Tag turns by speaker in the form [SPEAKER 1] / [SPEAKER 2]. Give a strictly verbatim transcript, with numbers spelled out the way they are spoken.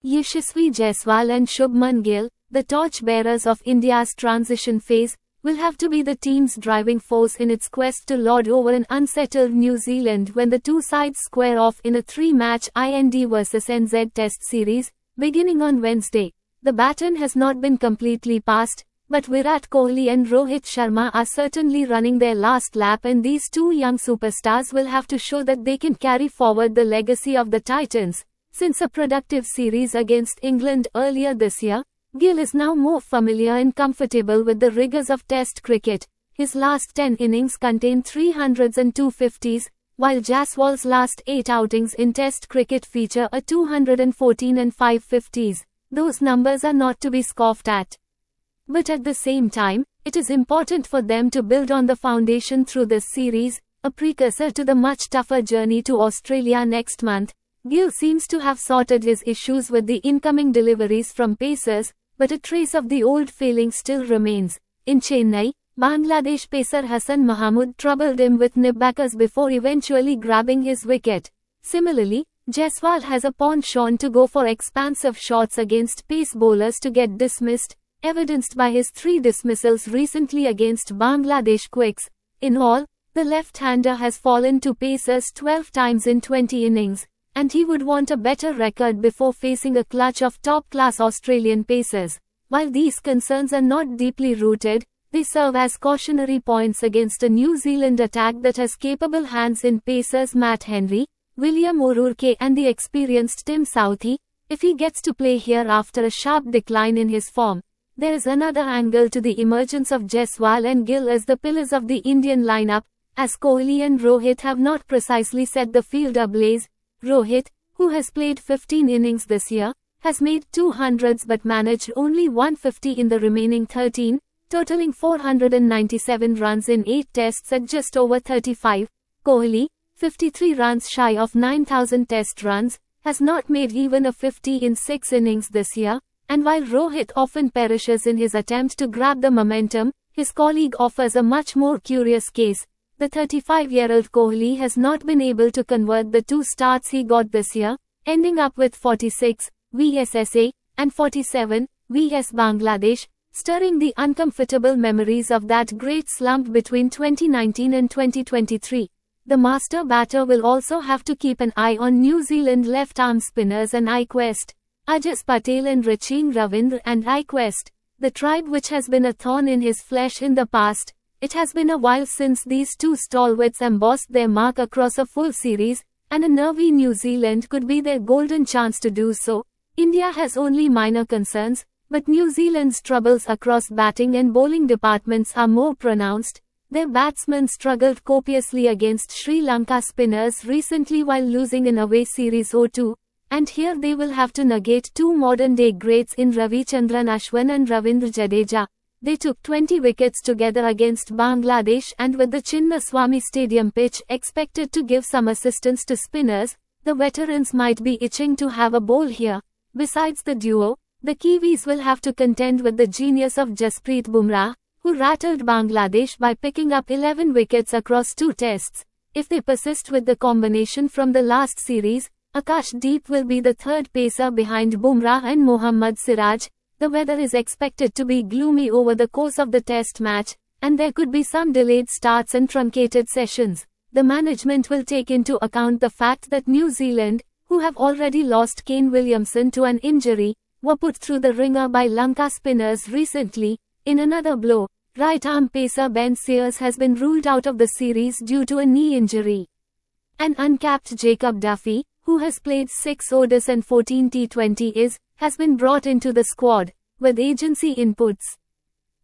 [SPEAKER 1] Yashasvi Jaiswal and Shubman Gill, the torchbearers of India's transition phase, will have to be the team's driving force in its quest to lord over an unsettled New Zealand when the two sides square off in a three-match I N D versus N Z Test series, beginning on Wednesday. The baton has not been completely passed, but Virat Kohli and Rohit Sharma are certainly running their last lap, and these two young superstars will have to show that they can carry forward the legacy of the Titans. Since a productive series against England earlier this year, Gill is now more familiar and comfortable with the rigors of Test cricket. His last ten innings contain three hundreds and two fifties, while Jaiswal's last eight outings in Test cricket feature a two hundred fourteen and five fifties. Those numbers are not to be scoffed at. But at the same time, it is important for them to build on the foundation through this series, a precursor to the much tougher journey to Australia next month. Gill seems to have sorted his issues with the incoming deliveries from pacers, but a trace of the old failing still remains. In Chennai, Bangladesh pacer Hassan Mahmood troubled him with nipbackers before eventually grabbing his wicket. Similarly, Jaiswal has a penchant to go for expansive shots against pace bowlers to get dismissed, evidenced by his three dismissals recently against Bangladesh Quicks. In all, the left-hander has fallen to pacers twelve times in twenty innings, and he would want a better record before facing a clutch of top-class Australian pacers. While these concerns are not deeply rooted, they serve as cautionary points against a New Zealand attack that has capable hands in pacers Matt Henry, William O'Rourke and the experienced Tim Southee. If he gets to play here after a sharp decline in his form, there is another angle to the emergence of Jaiswal and Gill as the pillars of the Indian lineup, as Kohli and Rohit have not precisely set the field ablaze. Rohit, who has played fifteen innings this year, has made two hundreds but managed only one fifty in the remaining thirteen, totaling four hundred ninety-seven runs in eight tests at just over thirty-five. Kohli, fifty-three runs shy of nine thousand test runs, has not made even a fifty in six innings this year, and while Rohit often perishes in his attempt to grab the momentum, his colleague offers a much more curious case. The thirty-five-year-old Kohli has not been able to convert the two starts he got this year, ending up with forty-six versus S A and forty-seven versus Bangladesh, stirring the uncomfortable memories of that great slump between twenty nineteen and twenty twenty-three. The master batter will also have to keep an eye on New Zealand left-arm spinners and Nyquist, Ajaz Patel and Rachin Ravindra and Nyquist, the tribe which has been a thorn in his flesh in the past. It has been a while since these two stalwarts embossed their mark across a full series, and a nervy New Zealand could be their golden chance to do so. India has only minor concerns, but New Zealand's troubles across batting and bowling departments are more pronounced. Their batsmen struggled copiously against Sri Lanka spinners recently while losing in away series oh two, and here they will have to negate two modern-day greats in Ravichandran Ashwin and Ravindra Jadeja. They took twenty wickets together against Bangladesh, and with the Chinnaswamy Stadium pitch expected to give some assistance to spinners, the veterans might be itching to have a bowl here. Besides the duo, the Kiwis will have to contend with the genius of Jasprit Bumrah, who rattled Bangladesh by picking up eleven wickets across two tests. If they persist with the combination from the last series, Akashdeep will be the third pacer behind Bumrah and Mohammad Siraj. The weather is expected to be gloomy over the course of the test match, and there could be some delayed starts and truncated sessions. The management will take into account the fact that New Zealand, who have already lost Kane Williamson to an injury, were put through the ringer by Lanka spinners recently. In another blow, right-arm pacer Ben Sears has been ruled out of the series due to a knee injury. An uncapped Jacob Duffy, who has played six O D Is and fourteen T twenty Is, has been brought into the squad, with agency inputs.